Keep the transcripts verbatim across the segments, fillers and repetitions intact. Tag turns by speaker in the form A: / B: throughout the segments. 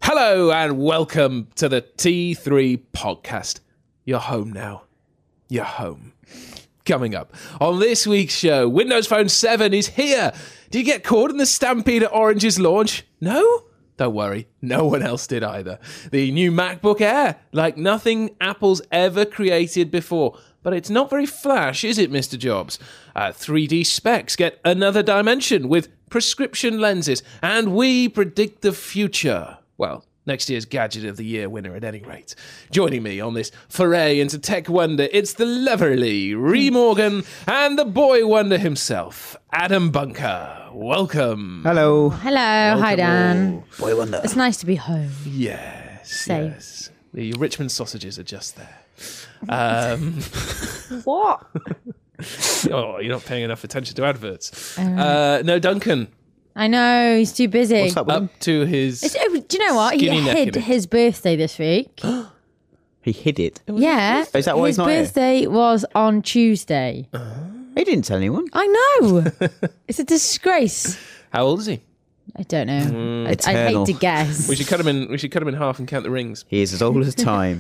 A: Hello and welcome to the T three podcast. You're home now. You're home. Coming up on this week's show, Windows Phone seven is here. Did you get caught in the stampede at Orange's launch? No? Don't worry, no one else did either. The new MacBook Air, like nothing Apple's ever created before. But it's not very flash, is it, Mister Jobs? Uh, three D specs get another dimension with prescription lenses, and we predict the future. Well, next year's Gadget of the Year winner at any rate. Joining me on this foray into tech wonder, it's the lovely Ree Morgan and the boy wonder himself, Adam Bunker. Welcome.
B: Hello.
C: Hello.
A: Welcome
C: Hi, Dan.
A: all.
B: Boy wonder.
C: It's nice to be home.
A: Yes,
C: Safe.
A: yes. The Richmond sausages are just there. Um,
C: What?
A: oh, you're not paying enough attention to adverts. Uh, no, Duncan.
C: I know, he's too busy.
B: What's up with him?
A: Up to his...
C: It's- oh, do you know what? He
A: Skinny neck
C: hid
A: in it.
C: his birthday this week.
B: He hid it.
C: Yeah.
B: Is that why
C: his
B: he's not here?
C: birthday was on Tuesday.
B: He didn't tell anyone.
C: I know. It's a disgrace.
A: How old is he?
C: I don't know.
A: Mm.
C: I, I'd
B: Eternal.
C: hate to guess.
A: We should cut him in. We should cut him in half and count the rings.
B: He is as old as time.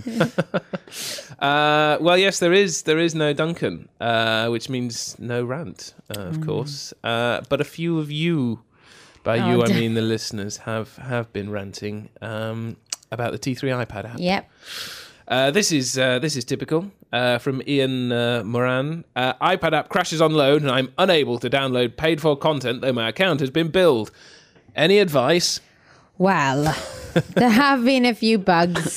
A: Uh, well, yes, there is. There is no Duncan, uh, which means no rant, uh, of course. Uh, but a few of you, by
C: Oh,
A: you I
C: d-
A: mean the listeners, have have been ranting um, about the T three iPad app.
C: Yep.
A: Uh, this is uh, this is typical uh, from Ian uh, Moran. Uh, iPad app crashes on load, and I'm unable to download paid for content, though my account has been billed. Any advice?
C: Well, there have been a few bugs.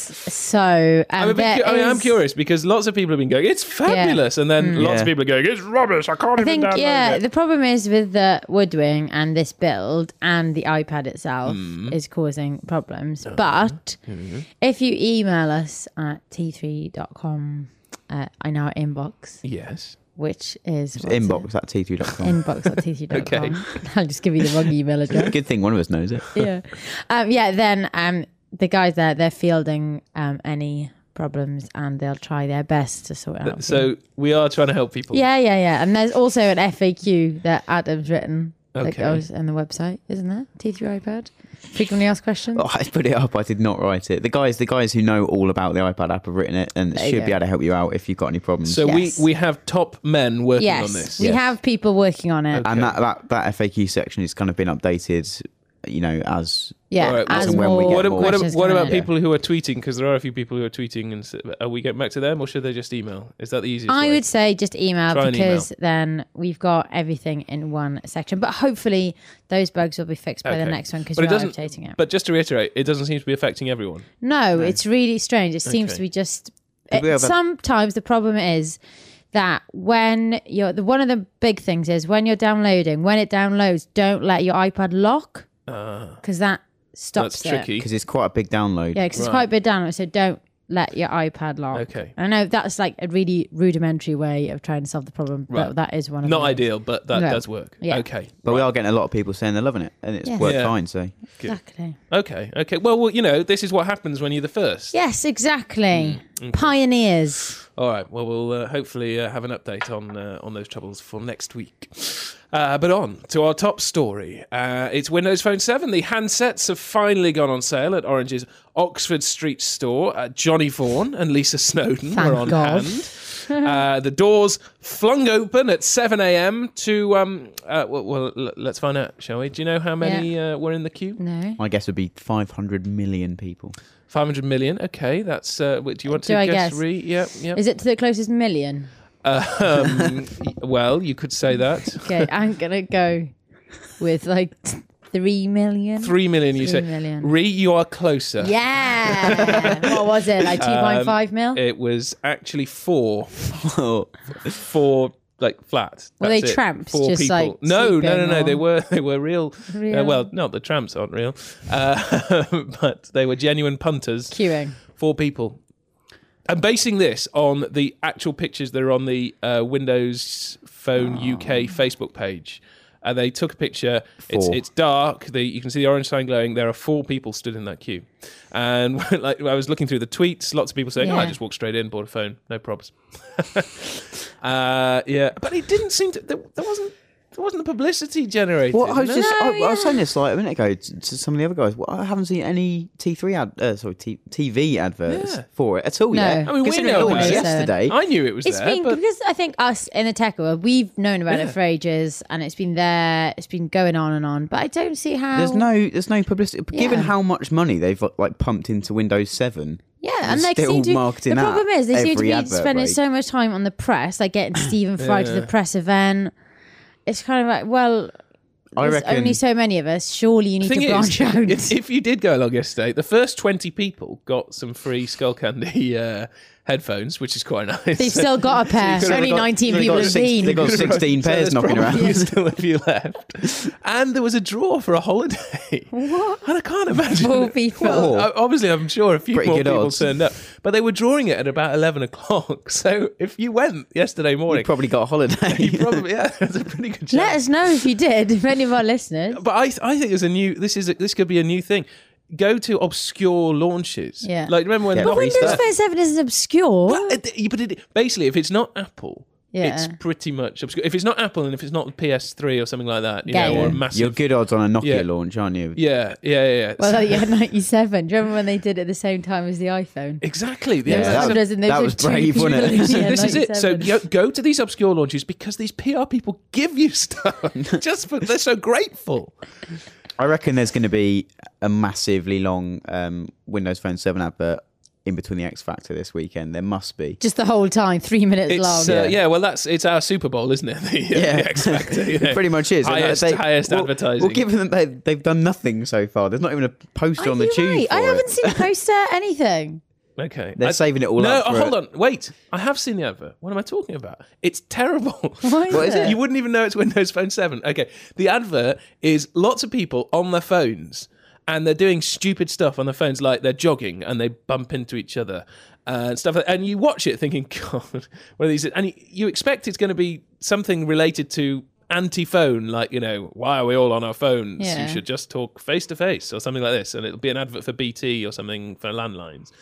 C: So um,
A: I'm, a bit
C: there
A: cu- I mean, I'm
C: is-
A: curious because lots of people have been going, it's fabulous. And then lots of
B: Yeah.
A: people are going, it's rubbish. I can't
C: I
A: even
C: think,
A: download
C: yeah,
A: it.
C: the problem is with the woodwing and this build and the iPad itself
A: Mm.
C: is causing problems.
A: Uh-huh.
C: But
A: Mm-hmm.
C: if you email us at t three dot com uh, in our inbox,
A: Yes.
C: which is what's
B: Inbox at t three dot com.
C: it? Inbox at t three dot com.
A: Okay.
C: I'll just give you the wrong email address.
B: Good thing one of us knows it.
C: yeah. Um, yeah, then um, the guys there, they're fielding um, any problems and they'll try their best to sort it out. for you.
A: So we are trying to help people.
C: Yeah, yeah, yeah. And there's also an F A Q that Adam's written that
A: Okay.
C: goes on the website, isn't there? T three iPad. Frequently asked questions.
B: Oh, I put it up. I did not write it. The guys, the guys who know all about the iPad app have written it, and
C: There you
B: should
C: go.
B: be able to help you out if you've got any problems.
A: So
C: Yes.
A: we, we have top men working
C: yes,
A: on this.
C: we
B: Yes.
C: have people working on it.
A: Okay.
B: and that, that that F A Q section has kind of been updated. You know, as
C: Yeah,
A: All right,
C: as
B: and when we
C: more
B: get
A: What,
B: more
A: what,
C: questions
A: what
C: come
A: about
C: in.
A: people who are tweeting? Because there are a few people who are tweeting. And s- are we getting back to them, or should they just email? Is that the easiest
C: I
A: way?
C: would say just email
A: Try an
C: because then we've got everything in one section. But hopefully those bugs will be fixed by the
A: Okay.
C: next one because
A: But
C: we
A: it
C: are
A: doesn't-
C: updating it.
A: But just to reiterate, it doesn't seem to be affecting everyone.
C: No, it's really strange. It seems
A: Okay.
C: to be just.
B: Did we
C: It,
B: have a-
C: sometimes the problem is that when you're the one of the big things is when you're downloading, when it downloads, don't let your iPad lock because that stops
A: That's
C: it.
A: tricky.
B: because it's quite a big download.
C: Yeah, because it's
A: Right.
C: quite a big download, so don't let your iPad lock.
A: Okay.
C: I know that's like a really rudimentary way of trying to solve the problem,
A: Right.
C: but that is one of
A: Not
C: the
A: ideal, but that
C: No.
A: does work.
C: Yeah.
A: Okay.
B: But we are getting a lot of people saying they're loving it, and it's
C: Yes.
B: worked
A: Yeah.
B: fine. So
C: Exactly.
A: Okay. Okay. Well, well, you know, this is what happens when you're the first.
C: Yes, exactly.
A: Mm,
C: Pioneers.
A: All right. Well, we'll uh, hopefully uh, have an update on uh, on those troubles for next week. Uh, but on to our top story. Uh, it's Windows Phone seven. The handsets have finally gone on sale at Orange's Oxford Street store. Uh, Johnny Vaughan and Lisa Snowden
C: Thank
A: were on
C: God.
A: hand. Uh, the doors flung open at seven a.m. to, um, uh, well, well, l- let's find out, shall we? Do you know how many uh, were in the queue?
C: No.
B: my guess would be five hundred million people.
A: five hundred million. Okay, that's. Uh, wait, do you want
C: Do
A: to
C: I
A: guess?
C: guess?
A: Re? Yep, yep.
C: Is it to the closest million?
A: Um, well, you could say that.
C: Okay, I'm gonna go with like three million.
A: Three million, you
C: Three
A: say.
C: million.
A: Re, you are closer.
C: Yeah. What was it? Like two point five mil?
A: It was actually four,
B: Oh,
A: four like flat.
C: Were
A: That's
C: they
A: it.
C: tramps,
A: Four
C: just,
A: people.
C: like,
A: no, no, no,
C: sleeping
A: no.
C: or-
A: They were they were real. Uh,
C: Real?
A: well, no, the tramps aren't real, uh, but they were genuine punters.
C: Queuing.
A: Four people. I'm basing this on the actual pictures that are on the uh, Windows Phone U K Facebook page. And they took a picture. It's
B: Four.
A: it's dark. The, you can see the orange sign glowing. There are four people stood in that queue. And like I was looking through the tweets, lots of people saying, "Oh, I
C: Yeah.
A: just walked straight in, bought a phone, no probs." uh, yeah, but it didn't seem to. There, there wasn't. There wasn't the publicity generated.
B: Well, I was
A: no?
B: just
C: No,
B: I, I was
C: yeah.
B: saying this like a minute ago to, to some of the other guys. Well, I haven't seen any T three ad, uh, sorry, T- TV adverts
A: Yeah.
B: for it at all
C: No.
B: yet.
A: I mean, we
B: Considering
A: know
B: it launched
A: about it.
B: yesterday.
A: I knew it was
C: It's
A: there,
C: been
A: but
C: because I think us in the tech world, we've known about
A: Yeah.
C: it for ages, and it's been there. It's been going on and on. But I don't see how.
B: There's no, there's no publicity. Given
C: Yeah.
B: how much money they've like pumped into Windows seven,
C: Yeah, and
B: They're
C: they
B: still
C: seem to.
B: marketing
C: The
B: that
C: problem is they seem to
B: every
C: be
B: advert
C: spending
B: break.
C: so much time on the press, like getting Stephen Fry to
A: Yeah.
C: the press event. It's kind of like, well,
B: I
C: there's
B: reckon-
C: only so many of us. Surely you need
A: thing
C: to
A: is,
C: branch out.
A: if, if you did go along yesterday, the first twenty people got some free Skullcandy uh, headphones, which is quite nice.
C: They've still got a pair.
B: They've
C: Only
B: got-
C: nineteen
B: they've
C: people
B: got
C: have
B: six-
C: been.
B: they've got sixteen
A: So
B: pairs
A: there's
B: knocking
A: probably
B: around.
A: still a few left, and there was a draw for a holiday.
C: What?
A: And I can't imagine.
C: Four people.
A: Well, o- obviously, I'm sure a few
B: Pretty
A: more
B: good
A: people
B: odds.
A: turned up, but they were drawing it at about eleven o'clock. So if you went yesterday morning,
B: You probably got a holiday.
A: you probably yeah, there's a pretty good chance.
C: Let us know if you did, if any of our listeners.
A: But I, I think there's a new. This is a, this could be a new thing. Go to obscure launches.
C: Yeah.
A: Like remember when
B: Yeah.
A: the
C: But Windows
A: restart-
C: Phone seven isn't obscure.
A: Well, it- but it, basically, if it's not Apple,
C: Yeah.
A: it's pretty much obscure. If it's not Apple and if it's not P S three or something like that, you
C: Game.
A: know, or a
B: You're
A: massive.
B: good odds on a Nokia
A: Yeah.
B: launch, aren't you?
A: Yeah, yeah, yeah. yeah.
C: Well, yeah, ninety-seven. Do you remember when they did it at the same time as the iPhone?
A: exactly.
C: There was
B: Yeah,
A: Yeah.
B: that
C: hundreds
B: was-
C: and they
B: that
C: did
B: was
C: two
B: brave, wasn't it?
C: people.
A: So
C: Yeah,
A: this is it. So
C: ninety-seven.
A: go, go to these obscure launches because these P R people give you stuff. Just for, they're so grateful.
B: I reckon there's going to be a massively long um, Windows Phone seven advert in between the X Factor this weekend. There must be.
C: Just the whole time, three minutes
A: It's
C: long.
A: uh,
B: Yeah.
A: yeah. Well, that's it's our Super Bowl, isn't it? The, uh,
B: Yeah.
A: the X Factor. You know.
B: It pretty much is. And
A: Highest,
B: they-
A: highest
B: well,
A: advertising.
B: Well, given that they, they've done nothing so far, there's not even a poster
C: Are
B: on the
C: you
B: tube
C: right?
B: for
C: I
B: it.
C: haven't seen a poster, anything.
A: Okay.
B: They're
A: I-
B: saving it all
A: no,
B: up for
A: oh, hold
B: it.
A: on. Wait. I have seen the advert. What am I talking about? It's terrible.
C: Why is
B: What is it?
A: You wouldn't even know it's Windows Phone seven. Okay. The advert is lots of people on their phones and they're doing stupid stuff on their phones, like they're jogging and they bump into each other and stuff. Like, and you watch it thinking, God, what are these? And you- you expect it's going to be something related to anti-phone, like, you know, why are we all on our phones?
C: Yeah.
A: You should just talk face to face or something like this. And it'll be an advert for B T or something for landlines.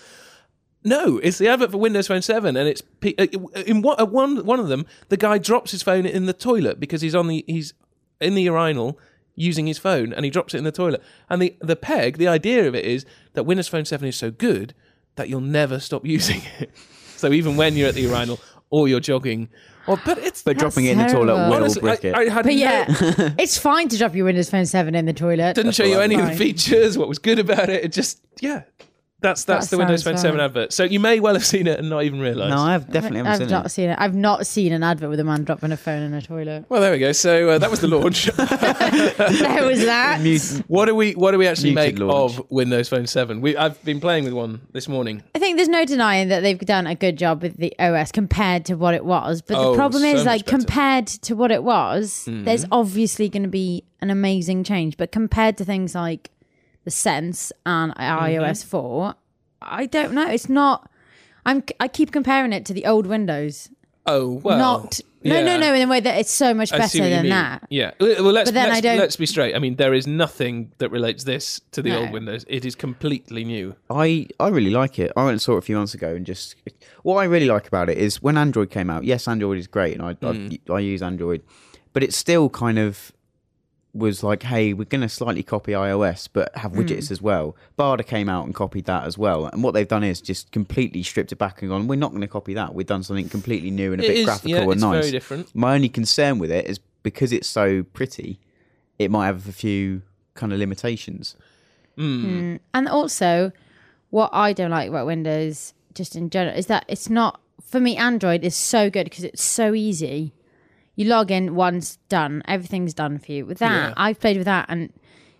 A: No, it's the advert for Windows Phone seven, and it's pe- in one at one one of them. The guy drops his phone in the toilet because he's on the he's in the urinal using his phone, and he drops it in the toilet. And the the peg, the idea of it is that Windows Phone seven is so good that you'll never stop using it. So even when you're at the urinal or you're jogging, or but it's
B: But dropping it in the
C: terrible.
B: toilet will
A: honestly,
B: brick it.
A: I, I had
C: But
A: no-
C: yeah, it's fine to drop your Windows Phone seven in the toilet.
A: didn't show
B: what
A: you
B: I
A: any of the
C: Fine.
A: features, what was good about it. It just yeah. That's that's
C: That
A: the Windows Phone
C: sounds
A: seven
C: fine.
A: advert. So you may well have seen it and not even realised.
B: No, I have definitely haven't
C: I've
B: seen
C: not
B: it.
C: seen it. I've not seen an advert with a man dropping a phone in a toilet.
A: Well, there we go. So uh, that was the launch.
C: There was that.
B: Mutant.
A: What do we What do we actually
B: Muted
A: make
B: launch.
A: of Windows Phone seven? We I've been playing with one this morning.
C: I think there's no denying that they've done a good job with the O S compared to what it was. But
A: Oh,
C: the problem
A: so
C: is,
A: much
C: like,
A: better.
C: compared to what it was, there's obviously going to be an amazing change. But compared to things like the Sense and iOS four, I don't know. It's not. I'm. I keep comparing it to the old Windows.
A: Oh well,
C: not. No,
A: yeah.
C: no, no. In a way that it's so much
A: I see
C: better
A: what you
C: than
A: mean.
C: that.
A: Yeah. Well, let's
C: But then
A: let's,
C: I don't-
A: let's be straight. I mean, there is nothing that relates this to the
C: No.
A: old Windows. It is completely new.
B: I, I really like it. I went and saw it a few months ago and just... What I really like about it is when Android came out, yes, Android is great and I,
A: Mm.
B: I, I use Android, but it still kind of was like, hey, we're going to slightly copy iOS, but have
A: Mm.
B: widgets as well. Barda came out and copied that as well. And what they've done is just completely stripped it back and gone, we're not going to copy that. We've done something completely new and a
A: It
B: bit
A: is,
B: graphical
A: yeah,
B: and
A: it's
B: nice.
A: very different.
B: My only concern with it is because it's so pretty, it might have a few kind of limitations.
C: And also, what I don't like about Windows, just in general, is that it's not, for me, Android is so good because it's so easy. You log in, once, done. Everything's done for you. With that,
A: Yeah.
C: I've played with that and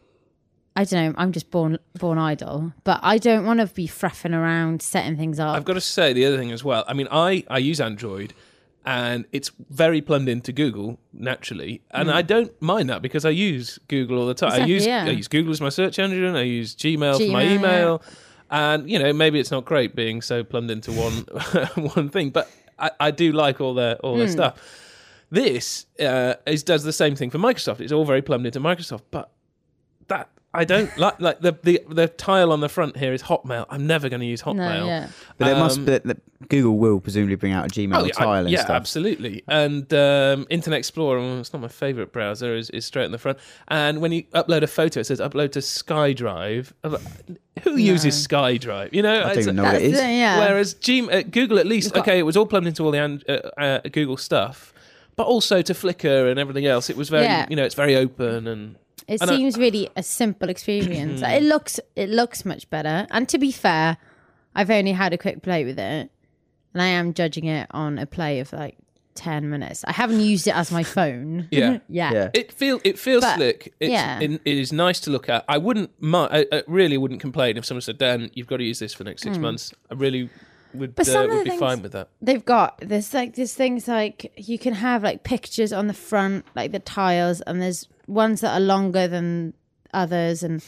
C: I don't know, I'm just born born idle. But I don't want to be fraffing around, setting things up.
A: I've got to say the other thing as well. I mean, I, I use Android, and it's very plumbed into Google naturally, and I don't mind that because I use Google all the time. I
C: Exactly,
A: use
C: yeah.
A: I use Google as my search engine. I use Gmail, for my
C: Gmail,
A: email, and you know maybe it's not great being so plumbed into one one thing, but I, I do like all their all their stuff. This uh, is does the same thing for Microsoft. It's all very plumbed into Microsoft, but that I don't like like the, the the tile on the front here is Hotmail. I'm never going to use Hotmail.
C: No, yeah.
B: But there
A: Um,
B: must be, that Google will presumably bring out a Gmail
A: Oh, yeah,
B: tile
A: I-
B: and
A: yeah,
B: stuff.
A: absolutely. And um, Internet Explorer, well, it's not my favourite browser, is, is straight in the front. And when you upload a photo, it says upload to SkyDrive. I'm like, who uses SkyDrive? You know,
B: I don't
A: it's-
B: even know what it
C: That's
B: is.
C: the- yeah.
A: Whereas G- uh, Google, at least,
C: got-
A: okay, it was all plugged into all the an- uh, uh, Google stuff, but also to Flickr and everything else. It was very,
C: Yeah.
A: you know, it's very open and.
C: It
A: And I-
C: seems really a simple experience. it looks it looks much better. And to be fair, I've only had a quick play with it, and I am judging it on a play of like ten minutes. I haven't used it as my phone.
A: Yeah.
C: yeah.
B: Yeah.
A: It feel it feels
C: But,
A: slick. It's,
C: yeah.
A: it, it is nice to look at. I wouldn't, mi- I, I really wouldn't complain if someone said, "Dan, you've got to use this for the next six months." I really would,
C: Hmm. But
A: uh,
C: some of
A: would
C: the
A: be
C: things-
A: fine with that.
C: They've got there's like there's things like you can have like pictures on the front, like the tiles, and there's ones that are longer than others, and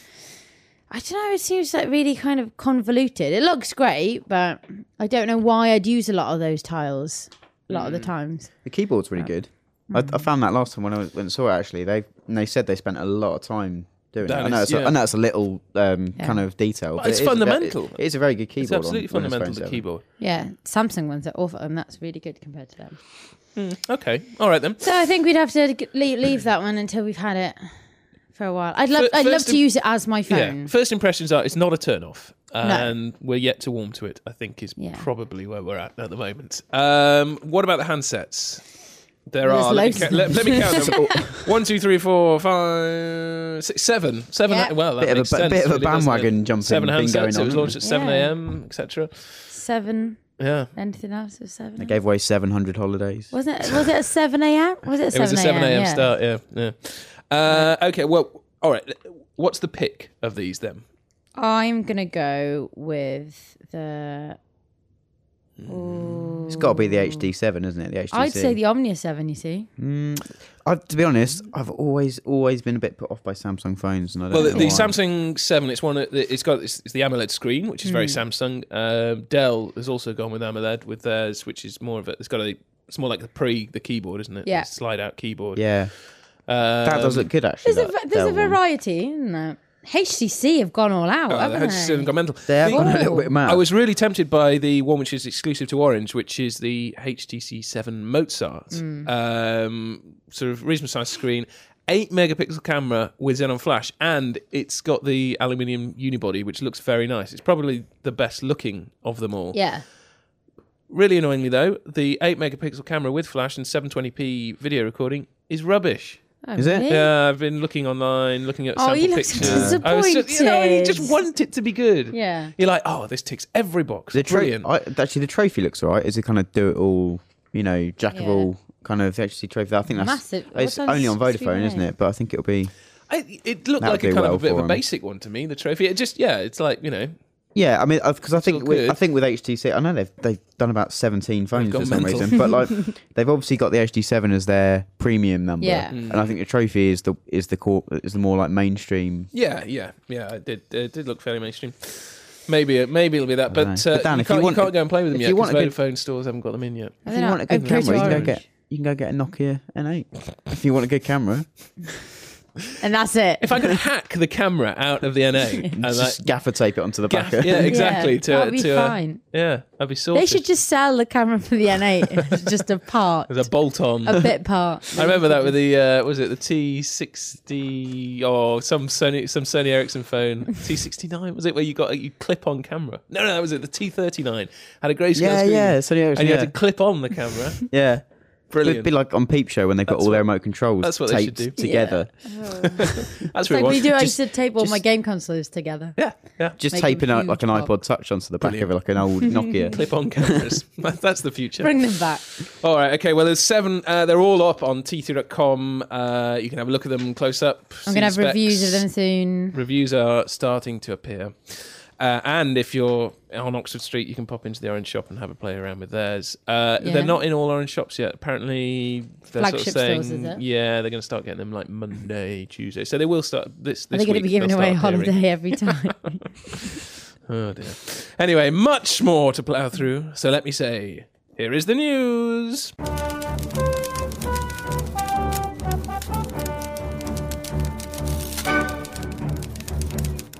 C: I don't know, it seems like really kind of convoluted. It looks great, but I don't know why I'd use a lot of those tiles a lot of the times.
B: The keyboard's really good. I, I found that last time when I went and saw it, actually. They and they said they spent a lot of time doing
A: That
B: it. I know,
A: is-
B: it's
A: yeah.
B: a, I know it's a little um,
C: Yeah.
B: kind of detail.
A: But it's
B: it is a ve-
A: fundamental.
B: it is a very good keyboard.
A: It's absolutely
B: on Windows
A: fundamental
B: Phone
A: to
B: seven.
A: keyboard.
C: Yeah, Samsung ones are awful, and that's really good compared to them.
A: Okay, all right then.
C: So I think we'd have to g- leave, leave that one until we've had it for a while. I'd love
A: Fir-
C: I'd love
A: first
C: to
A: im-
C: use it as my
A: Yeah,
C: phone.
A: first impressions are it's not a turn off, and we're yet to warm to it. I think is
C: Yeah.
A: probably where we're at at the moment. Um, what about the handsets? There
C: There's
A: are. Let me,
C: loads
A: ca-
C: of
A: let, let me count them. One, two, three, four, five, six, seven, seven.
C: Yeah.
A: Well, that
B: Bit of a
A: makes
B: ba-
A: sense,
B: bit of a
A: really, doesn't
B: bandwagon
A: it?
B: jumping
A: Seven
B: thing
A: handsets.
B: going
A: It
B: on,
A: was launched at seven
C: Yeah.
A: a.m. et cetera.
C: Seven.
A: Yeah.
C: Anything else with
B: They
C: seven?
B: gave away seven hundred holidays.
C: Was it was it a seven a.m.? Was it a
A: It
C: seven
A: was a seven a.m.
C: Yeah.
A: start. Yeah. Yeah. Uh, okay. Well. All right. What's the pick of these then?
C: I'm gonna go with the.
B: It's got to be the H D seven, isn't it? The H D C.
C: I'd say the Omnia seven. You see,
B: Mm, I, to be honest, I've always always been a bit put off by Samsung phones, and I don't
A: Well, the,
B: know
A: the
B: why.
A: Samsung seven, it's one. of the- It's got it's, it's the AMOLED screen, which is very
C: Hmm.
A: Samsung. Uh, Dell has also gone with AMOLED with theirs, which is more of a. It's got a. It's more like the pre the keyboard, isn't it?
C: Yeah.
A: The slide out keyboard.
B: Yeah,
A: Um,
B: that does look good actually.
C: there's a
B: that
C: va- there's a
B: Dell one.
C: variety, isn't there? H T C have gone all out,
A: Oh, the
C: haven't
A: H T C seven
C: they?
A: got mental.
B: They have
A: The-
B: gone a little
C: Oh.
B: bit mad.
A: I was really tempted by the one which is exclusive to Orange, which is the H T C seven Mozart.
C: Hmm.
A: Um, sort of reasonable sized screen, eight megapixel camera with Xenon flash, and it's got the aluminium unibody, which looks very nice. It's probably the best looking of them all.
C: Yeah.
A: Really annoyingly though, the eight megapixel camera with flash and seven twenty p video recording is rubbish.
C: Oh,
B: Is it?
C: really?
A: Yeah, I've been looking online, looking at
C: Oh,
A: sample
C: you look
A: pictures. I was just, you know, you just
C: disappointed.
A: want it to be good.
C: Yeah.
A: You're like, oh, this ticks every box.
B: The tro-
A: Brilliant.
B: I, actually, the trophy looks alright. Is it kind of do it all? You know, jack of
C: Yeah.
B: all kind of H T C trophy. I think that's
C: Massive.
B: It's
C: What
B: only on
C: size
B: Vodafone,
C: screen
B: isn't
C: are
B: it? But I think it'll be.
A: I, it looked
B: That
A: like
B: would
A: a
B: do
A: kind
B: well
A: of a bit
B: for
A: of a
B: 'em.
A: basic one to me. The trophy, it just yeah, it's like you know,
B: Yeah, I mean, because I think
A: all
B: with,
A: good.
B: I think with H T C, I know they've they've done about seventeen phones
A: gone
B: for some
A: mental.
B: reason, but like they've obviously got the H D seven as their premium number,
C: Yeah.
A: Mm.
B: and I think the trophy is the is the core is the more like mainstream.
A: yeah, yeah, yeah. It did it did look fairly mainstream. Maybe maybe it'll be that, but,
B: know.
A: uh,
B: But Dan,
A: you,
B: if you
A: can't,
B: want
A: you can't
B: a-
A: go and play with them
B: if
A: yet
B: you
A: because
B: want a good-
A: Vodafone stores haven't got them in yet.
B: If you want a good
C: I'd go to
B: camera, you can go
C: Orange.
B: get you can go get a Nokia N eight. If you want a good camera,
C: And that's it.
A: If I could hack the camera out of the N A and like,
B: just gaffer tape it onto the
A: gaff,
B: back.
A: yeah, exactly.
C: Yeah,
A: to
C: that'd be
A: to uh,
C: fine.
A: yeah, that'd be sorted.
C: They should just sell the camera for the N eight. It's just a part,
A: There's a bolt on.
C: a bit part.
A: I remember that with the uh, was it the T sixty or some Sony some Sony Ericsson phone T sixty-nine was it where you got a you clip on camera? No, no, that was it. The T thirty-nine had a grayscale
B: Yeah,
A: screen.
B: yeah, Sony Ericsson,
A: and you
B: yeah.
A: had to clip on the camera.
B: yeah.
A: Brilliant.
B: It'd be like on Peep Show when they've got
A: That's
B: all their
A: what-
B: remote controls
A: that's what they should
B: taped
A: do.
B: together.
A: That's
C: It's
A: what
C: like
A: it was.
C: we do. I
B: Just-
C: used to tape all my
B: just-
C: game consoles together.
A: Yeah, yeah.
B: Just
C: Make
B: taping
C: them
B: out like an
C: huge
B: iPod
C: pop.
B: Touch onto the back
A: Brilliant.
B: of it, like an old Nokia.
A: Clip on cameras. That's the future.
C: Bring them back.
A: All right, okay. Well, there's seven. Uh, they're all up on T three dot com. Uh, you can have a look at them close up.
C: I'm
A: see
C: gonna
A: the
C: have reviews of
A: specs.
C: them soon.
A: Reviews are starting to appear. Uh, and if you're on Oxford Street, you can pop into the Orange shop and have a play around with theirs. Uh,
C: Yeah.
A: They're not in all Orange shops yet. Apparently, they're
C: Flagship
A: sort of saying,
C: stores, is it?
A: yeah, they're going to start getting them like Monday, Tuesday. So they will start this.
C: Are
A: this
C: they going
A: week,
C: to be giving
A: they'll
C: away a
A: start appearing.
C: holiday every time?
A: Oh dear. Anyway, much more to plough through. So let me say, here is the news.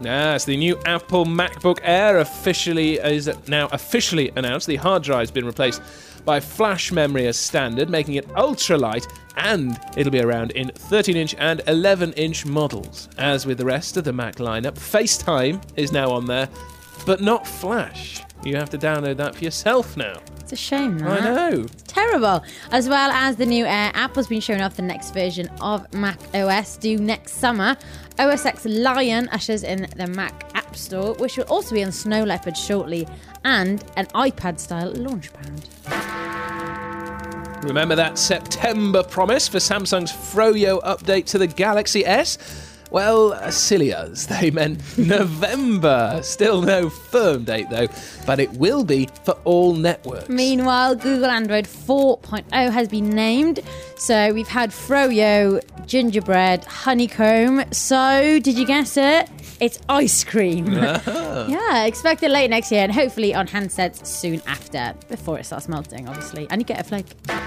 A: Yes, the new Apple MacBook Air officially is now officially announced. The hard drive's been replaced by flash memory as standard, making it ultra-light, and it'll be around in thirteen-inch and eleven-inch models. As with the rest of the Mac lineup, FaceTime is now on there, but not Flash. You have to download that for yourself now.
C: It's a shame, that.
A: I know.
C: Terrible. As well as the new Air, Apple's been showing off the next version of Mac O S due next summer. O S X Lion ushers in the Mac App Store, which will also be on Snow Leopard shortly, and an iPad-style launchpad.
A: Remember that September promise for Samsung's Froyo update to the Galaxy S? Well, uh, silly us. They meant November. Still no firm date, though, but it will be for all networks.
C: Meanwhile, Google Android four point oh has been named. So we've had Froyo, gingerbread, honeycomb. So, did you guess it? It's ice cream. Yeah, expect it late next year and hopefully on handsets soon after, before it starts melting, obviously. And you get a flake.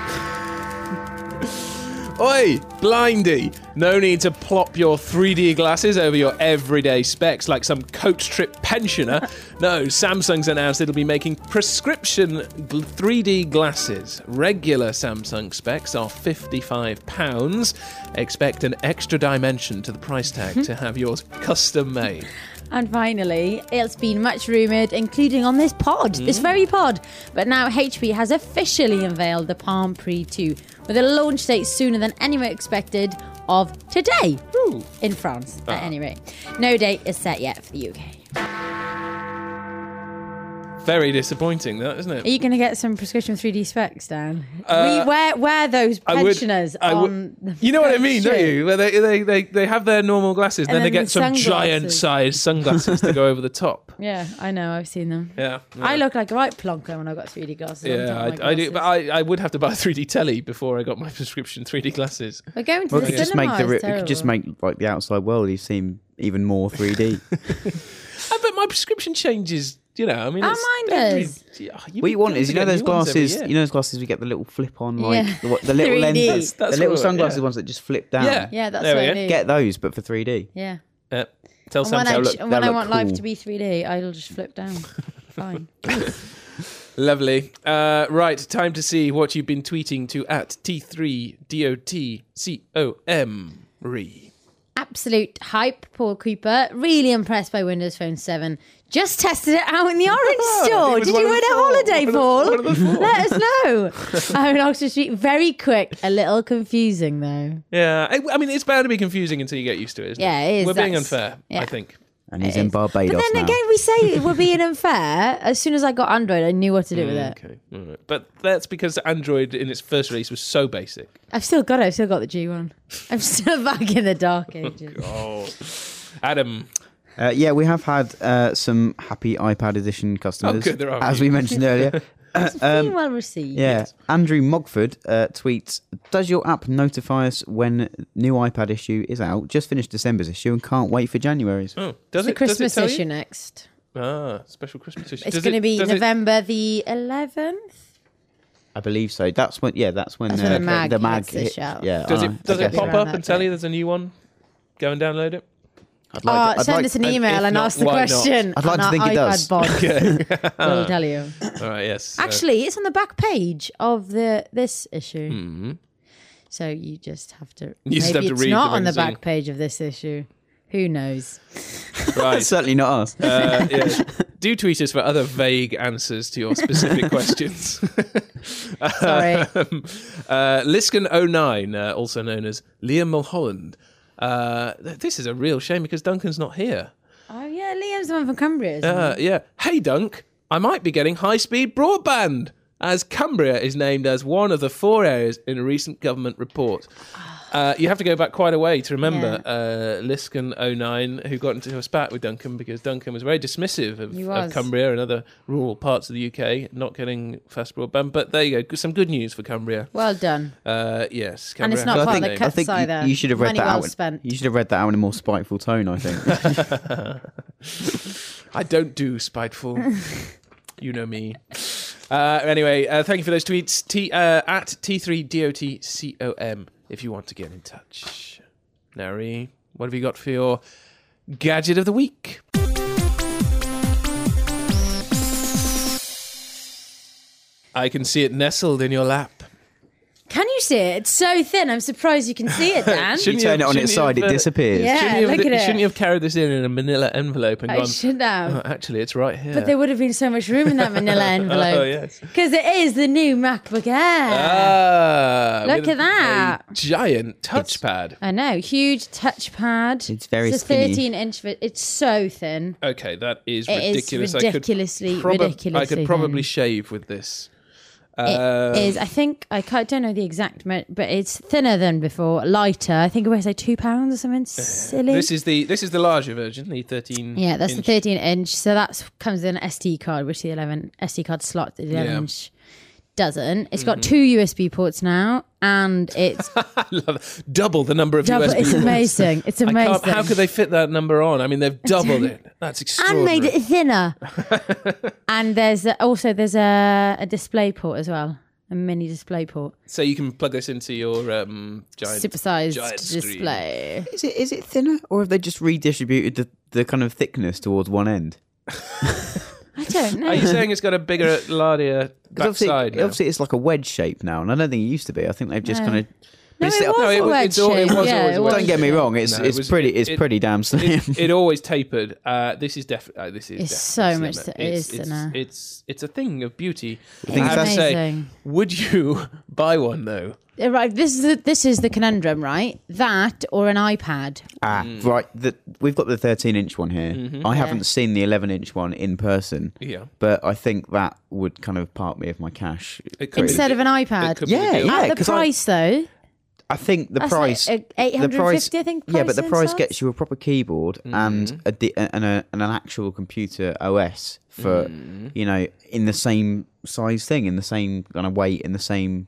A: Oi, blindy! No need to plop your three D glasses over your everyday specs like some coach trip pensioner. No, Samsung's announced it'll be making prescription three D glasses. Regular Samsung specs are fifty-five pounds. Expect an extra dimension to the price tag to have yours custom made.
C: And finally, it's been much rumoured, including on this pod, mm. this very pod. But now H P has officially unveiled the Palm Pre two, with a launch date sooner than anyone expected of today.
A: Ooh.
C: In France,
A: Ah.
C: at any rate. No date is set yet for the U K.
A: Very disappointing, that, isn't it?
C: Are you going to get some prescription three D specs, Dan?
A: Uh,
C: we wear, wear those
A: I would-
C: pensioners
A: I would-
C: on the
A: You know what I mean, don't
C: shoe.
A: you? Where they, they, they, they have their normal glasses,
C: And
A: then they
C: then
A: get
C: the
A: some
C: sunglasses.
A: giant-sized sunglasses to go over the top.
C: Yeah, I know, I've seen them.
A: Yeah. yeah.
C: I look like a right plonker when I got three D glasses on.
A: Yeah,
C: top of my
A: I, I do, but
C: glasses.
A: I, I would have to buy a three D telly before I got my prescription three D glasses.
C: We're going to
B: Well,
C: the
B: it could just make
C: cinema.
B: the
C: It's
B: it could just
C: terrible.
B: make like the outside world you seem even more three D.
A: I bet my prescription changes. You know, I mean,
C: Our
A: it's
C: mine
A: every-
C: does.
A: Yeah,
B: What you want
A: got
B: is,
A: to
B: you know,
A: get
B: those
A: new ones every
B: glasses.
A: year.
B: You know, those glasses we get the little flip-on, like
C: Yeah.
B: the, what- the little
C: three D.
B: lenses,
A: That's
B: the little
A: what-
B: sunglasses
A: yeah.
B: ones that just flip down.
A: Yeah.
C: Yeah, that's
A: There we
C: what I
A: go.
C: need.
B: Get those, but for three D.
C: Yeah.
A: Yeah. Tell
C: And when, I,
A: Samsung.
B: look-
C: and when
B: they'll
C: I
B: look
C: want life
B: cool.
C: to be three D, I'll just flip down. Fine.
A: Lovely. Uh, right, time to see what you've been tweeting to at T three D O T C O M. Re.
C: Absolute hype, Paul Cooper. Really impressed by Windows Phone seven. Just tested it out in the Orange store.
A: It was
C: Did
A: one
C: you
A: of
C: win
A: the
C: a
A: four.
C: holiday,
A: One of the-
C: Paul?
A: one of the four.
C: Let us know. I'm in Oxford Street. Very quick. A little confusing, though.
A: Yeah, I, I mean, it's bound to be confusing until you get used to it, isn't
C: Yeah,
A: it?
C: it is.
A: We're being
C: That's-
A: unfair,
C: yeah.
A: I think.
B: And he's
C: It
B: in
C: is.
B: Barbados
C: But then
B: now.
C: again, we say we're being unfair. As soon as I got Android, I knew what to do with it.
A: Okay, all right. But that's because Android in its first release was so basic.
C: I've still got it. I've still got the G one. I'm still back in the dark ages.
A: Oh, Adam.
B: Uh, yeah, we have had uh, some happy iPad edition customers,
A: Oh, good, there are
B: as
A: you.
B: we mentioned earlier.
C: It's been well received.
B: Yeah, Andrew Mogford uh, tweets, does your app notify us when new iPad issue is out? Just finished December's issue and can't wait for January's.
A: Oh, does
C: The
A: it? Does it
C: Christmas
A: tell
C: issue
A: you?
C: next.
A: Ah, special Christmas issue.
C: It's
A: Does
C: going to
A: it-
C: be
A: does it-
C: November the eleventh.
B: I believe so. That's when, yeah, that's when,
C: That's when
B: uh,
C: the mag
B: the mag
C: gets the
B: hit-
C: shout.
B: Yeah,
A: Does
B: uh,
A: it? Does
B: I
A: it
B: guess
A: pop
B: so.
C: around
A: up
C: that
A: and tell
C: date.
A: you there's a new one? Go and download it.
B: I'd
C: Oh,
B: like to- I'd
C: send
B: like-
C: us an
A: and
C: email
A: if
C: and
A: not,
C: ask the
A: why not?
C: question.
B: I'd like
C: and
B: to
C: our
B: think it
C: iPad
B: does.
C: bot
A: Okay.
C: will tell you.
A: All right. Yes. uh,
C: Actually, it's on the back page of the this issue.
A: mhm.
C: So you just have to.
A: You just
C: maybe
A: have to
C: it's
A: read
C: not
A: the
C: on the
A: magazine.
C: back page of this issue. Who knows?
A: right.
B: Certainly not us.
A: Uh, yeah. Do tweet us for other vague answers to your specific questions.
C: Sorry.
A: Um, uh, Liskin oh nine, uh, also known as Liam Mulholland. Uh, th- this is a real shame because Duncan's not here.
C: Oh yeah, Liam's the one from Cumbria. Isn't
A: Uh, yeah. Hey, Dunk, I might be getting high-speed broadband, as Cumbria is named as one of the four areas in a recent government report. Uh, you have to go back quite a way to remember uh, Liskin oh nine, who got into a spat with Duncan because Duncan was very dismissive of,
C: He
A: of
C: was.
A: Cumbria and other rural parts of the U K not getting fast broadband. But there you go, some good news for Cumbria.
C: Well done.
A: Uh, yes,
C: And it's
A: Cumbria
C: not
A: has
C: part
A: a
C: of the
A: name.
C: cut-
B: I think
C: either.
B: you, you should have read
C: Money
B: that
C: well
B: out.
C: spent.
B: You should have read that out in a more spiteful tone, I think.
A: I don't do spiteful. You know me. Uh, anyway, uh, thank you for those tweets. T, uh, at T three D O T C O M if you want to get in touch. Nary, what have you got for your Gadget of the Week. I can see it nestled in your lap.
C: Can you see it? It's so thin. I'm surprised you can see it, Dan.
B: You
A: Shouldn't
B: turn
A: have-
B: it on its
A: shouldn't
B: side,
A: you
B: it
A: have, uh,
B: disappears.
C: Yeah.
A: Shouldn't you, have,
C: look at it.
A: shouldn't you have carried this in in a manila envelope and
C: I
A: gone,
C: should have.
A: oh, actually, it's right here.
C: But there would have been so much room in that manila envelope.
A: Oh, yes.
C: Because it is the new MacBook Air.
A: Ah,
C: Look
A: with
C: at that.
A: a giant touchpad.
C: I know. Huge touchpad.
B: It's very
C: It's a
B: skinny.
C: thirteen inch. It's so thin.
A: Okay, that is
C: It is
A: ridiculous.
C: ridiculously,
A: I could, proba-
C: ridiculously
A: I could probably
C: thin.
A: shave with this.
C: It
A: Um,
C: is. I think I can't, don't know the exact, mo- but it's thinner than before, lighter. I think it weighs like two pounds or something silly.
A: This is the this is the larger version, the thirteen.
C: yeah, that's the
A: inch.
C: thirteen inch. So that comes with an S D card, which the eleven S D card slot, the eleven
A: Yeah.
C: inch doesn't. It's got two U S B ports now, and it's
A: I love it. Double the number of
C: double.
A: U S B
C: It's
A: ports.
C: amazing. It's
A: I
C: amazing.
A: can't, how could they fit that number on? I mean, they've doubled it. That's
C: and
A: extraordinary.
C: made it thinner. And there's a, also there's a, a display port as well, a mini display port,
A: So you can plug this into your um, giant,
C: supersized
A: giant screen.
C: display.
B: Is it is it thinner, or have they just redistributed the, the kind of thickness towards one end?
C: I don't know.
A: Are you saying it's got a bigger, larger
B: 'Cause obviously,
A: backside now?
B: obviously it's like a wedge shape now, and I don't think it used to be. I think they've just
C: No.
B: kind of.
C: No,
B: it's-
C: it was
A: No, it
C: a
A: was-
C: wedge
A: it's al- it
C: shape.
A: was
C: yeah,
A: always
C: it
A: a
C: was.
A: wedge
B: Don't get me wrong, it's
A: No, it
B: it's
A: was-
B: pretty it's
A: it-
B: pretty damn slim.
A: it, it always tapered. Uh, this is definitely. Uh, this is.
C: It's
A: definitely
C: so much
A: slimmer.
C: th- it
A: it's,
C: is
A: it's,
C: thinner.
A: it's it's a thing of beauty.
B: thing
A: I
B: is
A: have to say,
C: Amazing.
A: would you buy one though?
C: Uh, Right, this is the, this is the conundrum, right? That or an iPad.
B: Ah, right. The, we've got the thirteen inch one here.
A: Mm-hmm.
B: I haven't seen the eleven inch one in person,
A: Yeah.
B: but I think that would kind of part me of my cash.
A: It could
C: Instead
A: be-
C: of an
A: it
C: iPad.
A: could be the
B: Yeah,
A: deal.
B: yeah.
C: At the
B: 'cause I-
C: price, though.
B: I think the
C: That's
B: price,
C: like eight
B: the
C: hundred
B: price,
C: fifty, I think.
B: yeah, but the
C: price
B: price
C: starts.
B: gets you a proper keyboard
A: Mm-hmm.
B: and a di- and a and an actual computer O S for
A: Mm.
B: you know in the same size thing, in the same kind of weight, in the same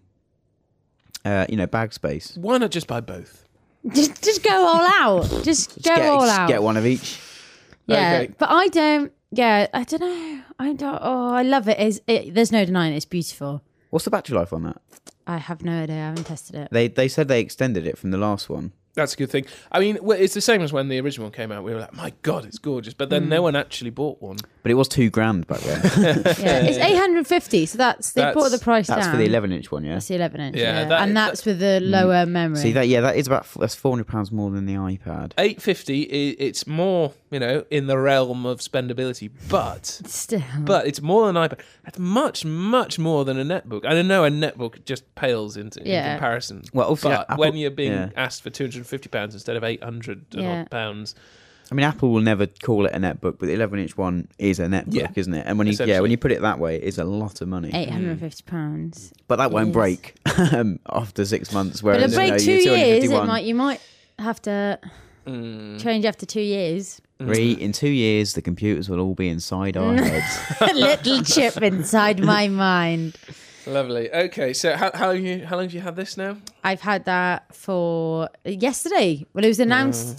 B: uh, you know bag space.
A: Why not just buy both?
C: Just, just go all out. Just,
B: Just
C: go
B: get,
C: all
B: just
C: out.
B: get one of each.
C: Yeah,
A: Okay.
C: but I don't. Yeah, I don't know. I don't. Oh, I love it. It's, it. There's no denying it. It's beautiful.
B: What's the battery life on that?
C: I have no idea. I haven't tested it.
B: They they said they extended it from the last one.
A: That's a good thing. I mean, well, it's the same as when the original came out. We were like, "My God, it's gorgeous," but then
C: Mm.
A: no one actually bought one.
B: But it was two grand back then.
C: Yeah, it's eight hundred fifty. So that's they
A: That's-
C: brought the price
B: That's
C: down.
B: for the eleven inch one, yeah.
C: That's the eleven inch.
A: Yeah,
C: Yeah,
A: that-
C: and that's with the lower memory.
B: See that? Yeah, that is about that's four hundred pounds more than the iPad.
A: Eight fifty. It's more, you know, in the realm of spendability, but
C: Still,
A: but it's more than iPad. That's much, much more than a netbook. I don't know, a netbook just pales into in
C: Yeah.
A: comparison.
B: Well, obviously,
A: but
B: Apple-
A: when you're being
B: yeah.
A: asked for two hundred and fifty pounds instead of eight hundred
C: Yeah.
A: pounds,
B: I mean, Apple will never call it a netbook, but the eleven inch one is a netbook,
A: Yeah.
B: isn't it? And when you yeah,
A: Essentially.
B: when you put it that way, it's a lot of money.
C: eight hundred and fifty pounds.
B: But that won't
C: Yes.
B: break um, after six months.
C: But
B: Whereas
C: it'll break
B: you know,
C: two
B: your
C: years. It
B: 251
C: might. You might have to
A: Mm.
C: change after two years.
B: Re, in two years, the computers will all be inside our heads.
C: A little chip inside my mind.
A: Lovely. Okay, so how how long you how long have you had this now?
C: I've had that for yesterday. Well, it was announced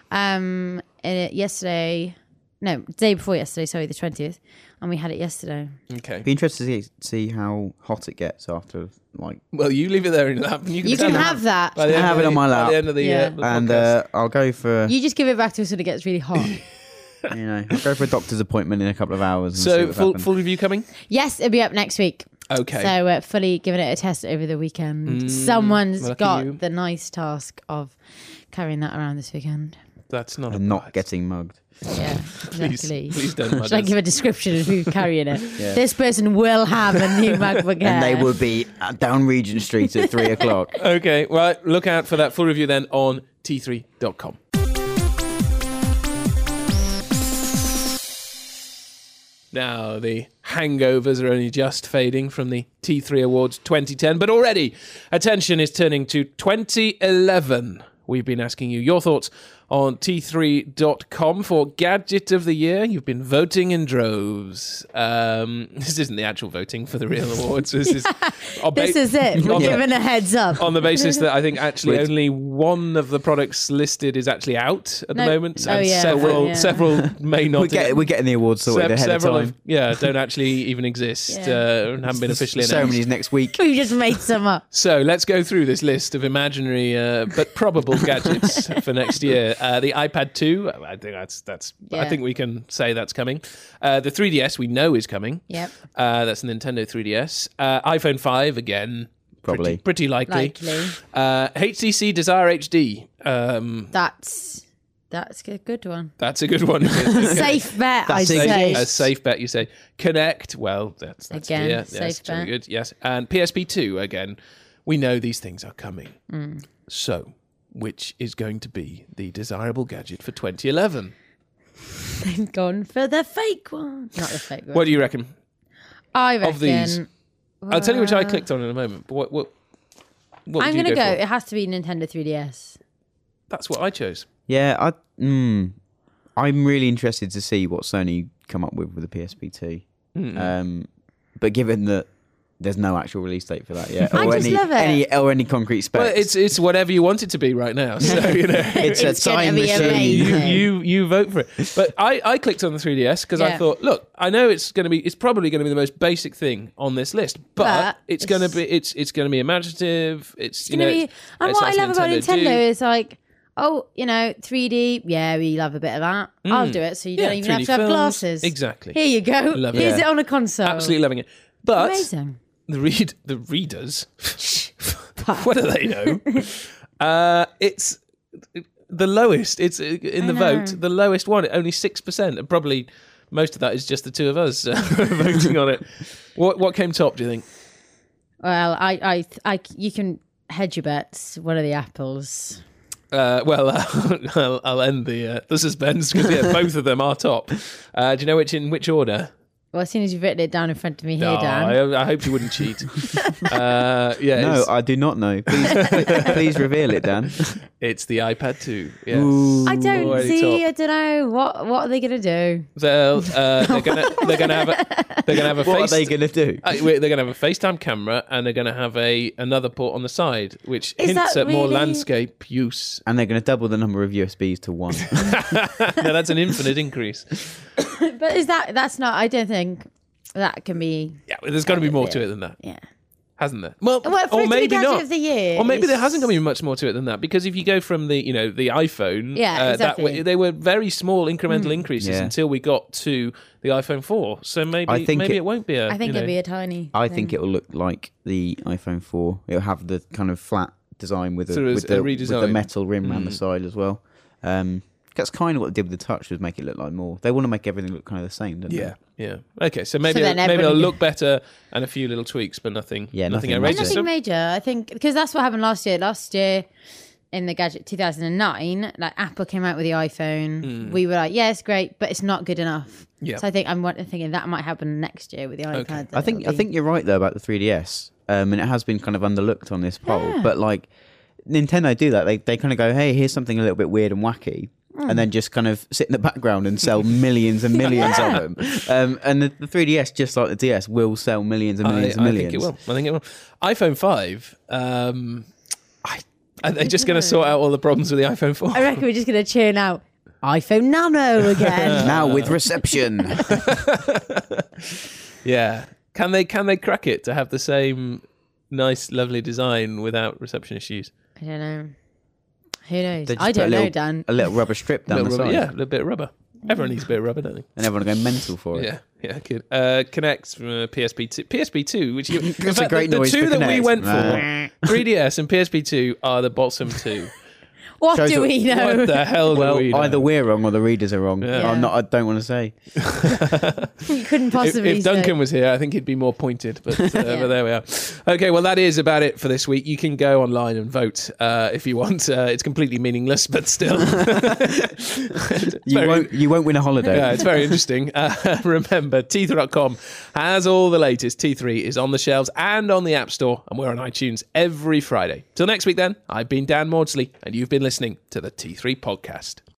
C: um uh, yesterday. No, day before yesterday. Sorry, the twentieth, and we had it yesterday.
A: Okay.
B: Be interested to see, see how hot it gets after like.
A: Well, you leave it there in your lap, and you can,
C: You can
A: tell
C: have that.
A: by the
B: I
A: end
B: have
A: of
B: it on
A: the-
B: my
A: By
B: lap.
A: the end of the,
C: Yeah.
A: uh, the
B: And
A: podcast.
B: uh, I'll go for
C: You just give it back to us when it gets really hot.
B: you know I'll go for a doctor's appointment in a couple of hours. And see
A: so
B: what's
A: full
B: happened.
A: full review coming.
C: Yes, it'll be up next week.
A: Okay.
C: So uh, fully giving it a test over the weekend.
A: Mm,
C: Someone's
A: lucky
C: got
A: you.
C: the nice task of carrying that around this weekend.
A: That's not a
B: and not
A: prize.
B: getting mugged.
C: Yeah,
A: Please,
C: exactly.
A: please don't mug
C: Should I
A: us.
C: give a description of who's carrying it?
B: Yeah.
C: This person will have a new MacBook Air.
B: And they will be uh, down Regent Street at three o'clock.
A: Okay, right. Look out for that full review then on T three dot com. Now, the hangovers are only just fading from the T three Awards twenty ten, but already attention is turning to twenty eleven. We've been asking you your thoughts on T three dot com for Gadget of the Year. You've been voting in droves. Um, this isn't the actual voting for the real awards. This is, on
C: This
A: ba-
C: is it. We're
A: on the-
C: giving a heads up.
A: on the basis that I think actually
B: Which-
A: only one of the products listed is actually out at
C: No.
A: the moment,
C: Oh,
A: and
C: yeah.
A: several
C: Yeah.
A: several may not.
B: We're, get, we're getting the awards sorted
A: Se-
B: ahead of
A: several
B: time.
A: of- yeah, don't actually even exist
C: Yeah.
A: uh, and haven't been
B: The
A: officially announced.
B: ceremony's next week.
C: We just made some up.
A: So let's go through this list of imaginary uh, but probable gadgets for next year. Uh, the iPad two, I think that's that's. I
C: Yeah.
A: think we can say that's coming. Uh, the three D S we know is coming.
C: Yep.
A: Uh, that's the Nintendo three D S. Uh, iPhone five again.
B: Probably.
A: Pretty, pretty likely.
C: Likely.
A: Uh, H T C Desire H D. Um,
C: That's that's a good one.
A: that's a good one.
C: Safe bet, I'd
B: That's a-
C: say.
A: A safe bet, you say. Connect, well, that's, that's
C: Again,
A: clear.
C: safe
A: yes, very
C: bet.
A: good. Yes, and P S P two again. We know these things are coming.
C: Mm.
A: So, which is going to be the desirable gadget for twenty eleven?
C: They've gone for the fake one. Not the fake one.
A: What do you reckon?
C: I reckon.
A: of these? I'll tell you which I clicked on in a moment. But what? What? what
C: I'm
A: going to
C: go.
A: For?
C: It has to be Nintendo three D S.
A: That's what I chose.
B: Yeah, I, mm, I'm really interested to see what Sony come up with with the P S P two.
A: Mm.
B: Um, but given that there's no actual release date for that yet,
C: I
B: or
C: just
B: any,
C: love it.
B: any or any concrete specs,
A: Well, it's it's whatever you want it to be right now. So you know.
B: it's,
C: It's
B: a
C: gonna
B: time
C: be
B: machine.
C: amazing.
A: you, you you vote for it. But I, I clicked on the three D S because I
C: Yeah.
A: thought, look, I know it's going to be, it's probably going to be the most basic thing on this list, but,
C: But
A: it's,
C: it's-
A: going to be, it's it's going to be imaginative. It's,
C: It's
A: you
C: gonna
A: know,
C: be. And
A: it's
C: what I
A: something
C: love about Nintendo
A: do.
C: is like, oh, you know, three D. Yeah, we love a bit of that. I'll do it. So you
A: Mm. Yeah,
C: don't even
A: three D
C: have to have
A: films.
C: glasses.
A: Exactly.
C: Here you go.
A: Love it.
C: Here's
B: Yeah.
C: it on a console.
A: Absolutely loving it. But
C: Amazing.
A: the read the readers, what do they know? uh, it's the lowest. It's uh, in the
C: know.
A: vote, the lowest one. Only six percent, and probably most of that is just the two of us uh, voting on it. What what came top? Do you think?
C: Well, I, I, I, you can hedge your bets. What are the apples?
A: Uh, well, uh, I'll, I'll end the uh, the suspense because yeah, both of them are top. Uh, do you know which in which order?
C: Well, as soon as you've written it down in front of me here,
A: Oh,
C: Dan.
A: I, I hope you wouldn't cheat. uh, yeah,
B: No,
A: it's,
B: I do not know. Please, please reveal it, Dan.
A: it's the iPad two. Yes.
B: Ooh.
C: I don't
A: Already
C: see.
A: top.
C: I don't know what. What are they gonna do?
A: They'll, uh, they're gonna they're gonna have a they're gonna have a
B: What are
A: face.
B: they going to do?
A: Uh, wait, they're going to have a FaceTime camera and they're going to have a another port on the side, which
C: Is
A: hints
C: that
A: at more
C: really-
A: landscape use.
B: And they're going to double the number of U S Bs to one.
A: No, that's an infinite increase.
C: But is that? That's not. I don't think that can be.
A: Yeah, well, there's got to be more to it than that,
C: Yeah.
A: hasn't there? Well,
C: Well, for
A: or
C: it to be
A: maybe
C: gadget
A: not.
C: of the year,
A: Or maybe there
C: it's-
A: hasn't going to be much more to it than that, because if you go from the, you know, the iPhone,
C: Yeah,
A: uh, that
C: exactly.
A: way, they were very small incremental increases
B: Yeah.
A: until we got to the iPhone four. So maybe
B: I think
A: maybe
B: it-
A: it, won't be a.
C: I think
A: you know,
C: it'd be a tiny.
B: I
C: thing.
B: think it will look like the iPhone four. It'll have the kind of flat design with, the,
A: So it's
B: with, the,
A: a
B: with the
A: redesign.
B: metal rim around the
A: Mm.
B: side as well. Um, that's kind of what they did with the touch, was make it look like more. They want to make everything look kind of the same, don't
A: Yeah, yeah. Okay, so maybe
C: So then
A: it'll, maybe it'll
C: everybody-
A: look better and a few little tweaks, but nothing.
B: Yeah,
A: nothing,
B: nothing
A: outrageous.
B: major.
C: Nothing major. I think because that's what happened last year. Last year in the gadget two thousand nine, like Apple came out with the iPhone. We were like, yeah, it's great, but it's not good enough.
A: Yeah.
C: So I think I'm wa- thinking that might happen next year with the iPad. that
B: I think
C: it'll
B: I
C: be-
B: think you're right though about the three D S, um, and it has been kind of underlooked on this poll.
C: Yeah.
B: But like Nintendo do that, they they kind of go, hey, here's something a little bit weird and wacky.
C: Hmm.
B: And then just kind of sit in the background and sell millions and millions of them. Um, and the, the three D S, just like the D S, will sell millions and millions
A: I,
B: and
A: I
B: millions.
A: think it will. I think it will. iPhone five. Um, I, are they just going to sort out all the problems with the iPhone four?
C: I reckon we're just going to churn out iPhone Nano again.
B: Now with reception.
A: Yeah. Can they can they crack it to have the same nice, lovely design without reception issues?
C: I don't know. Who knows?
B: They just
C: I
B: put a
C: don't
B: little,
C: know, Dan.
B: A little rubber strip down
A: Little
B: the
A: rubber-
B: side.
A: yeah, a little bit of rubber. Everyone needs a bit of rubber, don't they?
B: And everyone will go mental for it.
A: Yeah, yeah, good. Uh, Connect from uh, P S P two. P S P two, which you, in
B: That's a
A: fact,
B: great
A: the, the
B: noise
A: two
B: for
A: that we
B: Connect.
A: went
B: Nah.
A: for, three D S and P S P two, are the bottom two.
C: What
B: Shows
C: do
B: what-
C: we know?
A: What the hell
B: Well,
A: do we know?
B: either we're wrong or the readers are wrong.
A: Yeah.
B: I'm not. I don't want to say.
C: You couldn't
A: if,
C: possibly
A: if Duncan
C: say.
A: was here, I think he'd be more pointed. But, uh, but there we are. Okay, well, that is about it for this week. You can go online and vote uh, if you want. Uh, it's completely meaningless, but still. It's
B: You
A: very-
B: won't. You won't win a holiday.
A: Yeah, it's very interesting. Uh, remember, T three dot com has all the latest. T three is on the shelves and on the App Store, and we're on iTunes every Friday. Till next week, then, I've been Dan Maudsley, and you've been listening to the T three Podcast.